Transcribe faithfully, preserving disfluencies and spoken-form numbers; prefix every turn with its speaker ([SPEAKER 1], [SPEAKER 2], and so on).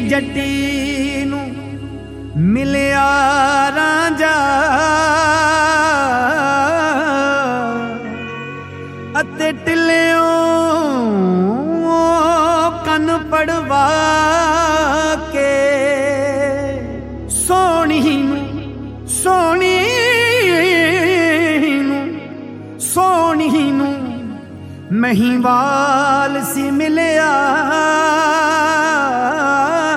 [SPEAKER 1] ਜੱਟੀ ਨੂੰ ਮਿਲਿਆ ਰਾਂਝਾ ਅਤੇ ਟਿੱਲਿਓਂ ਕੰਨ ਪੜਵਾ ਕੇ ਸੋਹਣੀ ਨੂੰ ਸੋਹਣੀ ਨੂੰ ਸੋਹਣੀ ਨੂੰ ਮਹੀਵਾਲ ਸੀ ਮਿਲਿਆ।